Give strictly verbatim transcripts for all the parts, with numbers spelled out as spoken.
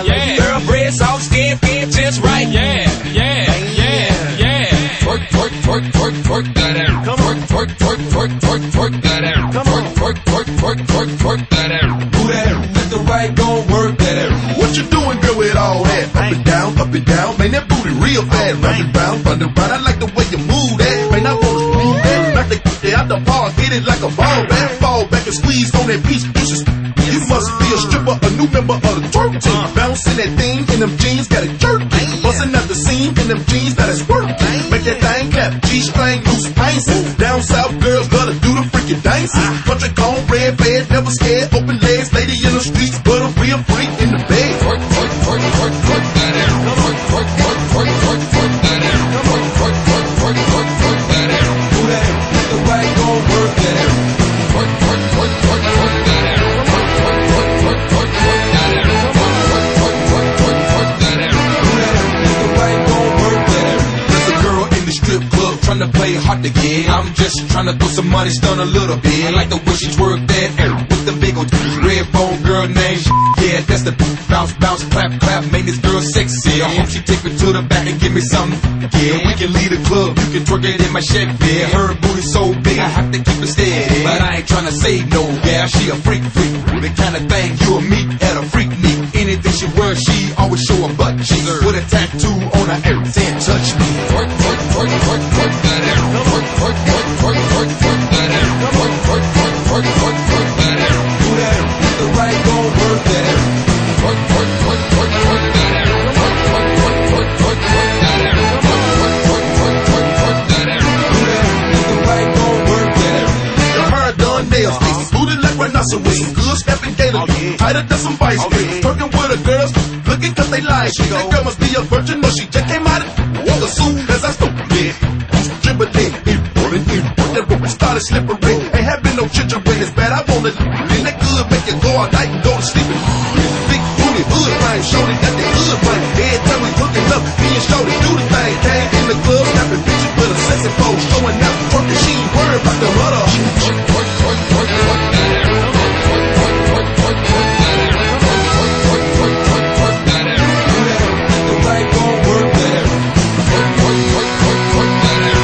yeah. Thoroughbred, soft skin, skin just right, yeah, yeah, yeah, yeah. Twerk, twerk, twerk, twerk, twerk that out. Twerk, twerk, twerk, twerk, twerk, twerk that out. Twerk, twerk, twerk, twerk, twerk, twerk that out. Do that out. Let the right gon' work that out. What you doing, girl, with all that? Up and down, up and down, man, that booty real fast. Round and round, round and round, I like the way you move that. Man, I wanna screw that. Knock the get out the park, hit it like a ball bat. Fall back and squeeze on that piece, bitches. You must be a stripper, a new member of the twerk team. Bouncing that thing in them jeans, got a jerk. Busting out the seam in them jeans, now that's work. Make that thing clap, G-string, loose pints. Down south girls gotta do the freaking dances. Country corn, red, bed, never scared. Open legs, lady in the streets, but a real freak in the bed. Twerk, twerk, twerk, twerk, twerk that out. Twerk, twerk, twerk, twerk, twerk, twerk that out. Twerk, twerk, twerk, twerk, twerk, twerk that out. Do that out. Let the right gon' work that out. Twerk, twerk, twerk, twerk, twerk that out. Twerk, twerk, twerk, twerk, twerk, twerk that out. Twerk, twerk, twerk, twerk, twerk, twerk that out. Do that out. Let the right gon' work that out. There's a girl in the strip club tryna play hard to get. I'm just tryna throw some money, stun a little bit. I like the way she twerk that out with the big old red bone girl name. Yeah, that's the bounce, bounce, clap, clap. Make this girl sexy. I hope she take me to the back and give me something. Yeah, we can leave the club, you can twerk it in my Chevy. Yeah, her booty so big, I have to keep it steady. But I ain't tryna say no, yeah, she a freak, freak. The kind of thing you will meet at a freak meet. Anything she wears, she always show a butt cheeks. With a tattoo on her ass saying touch me. Twerk, twerk, twerk, twerk, twerk that out. Twerk, twerk, twerk, twerk, twerk, twerk that out. Twerk, twerk, twerk, twerk, twerk, twerk that out. Do that out. Let the right gon' work that out. Twerk, twerk, twerk, twerk, twerk that out. Twerk, twerk, twerk, twerk, twerk, twerk that out. Twerk, twerk, twerk, twerk, twerk, twerk that out. Do that out. Let the right gon' work that out. The hair done nails, booty like rhinoceros. Good stepping gator, tighter than some vice grips. Twerking with the girls, looking cause they like it. That girl must be a virgin, no, she just came out of the suit as I stood there. Dribbling, importing, importing, that rope started slippery. Ain't having no ginger when it's bad, I want it. And that good make you go all night and go to sleep. Big booty, hood line, shorty got that hood line. Every time we hooking up, me and shorty do the thing. Came in the club, snapping pictures with a sexy pose, showing out, twerking, she ain't worried about the mother. Twerk, twerk, twerk, twerk, twerk that out. Twerk, twerk, twerk, twerk, twerk that out. Twerk, twerk, twerk, twerk, twerk that out. Do that out. Let the right gon' work that out. Twerk, twerk, twerk, twerk, twerk that out.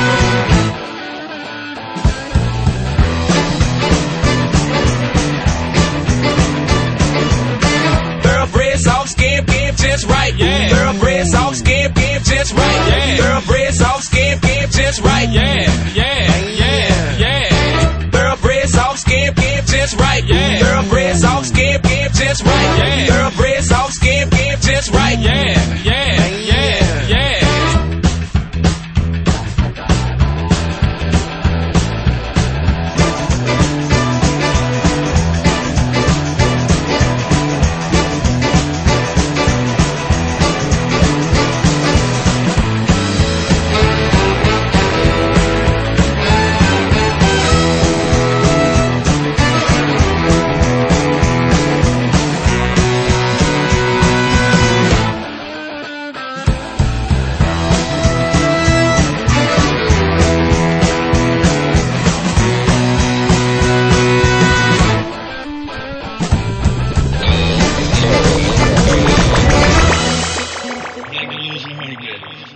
Thoroughbred, soft skin, skin just right, yeah. Thoroughbred, soft skin, skin just right, yeah. Thoroughbred, soft skin, skin just right, yeah, yeah, yeah, yeah. Thoroughbred, soft skin, skin just right, yeah. Thoroughbred, soft skin, skin just right, yeah. Thoroughbred, soft skin, skin just right, yeah, yeah, yeah, yeah. Maybe use your money good.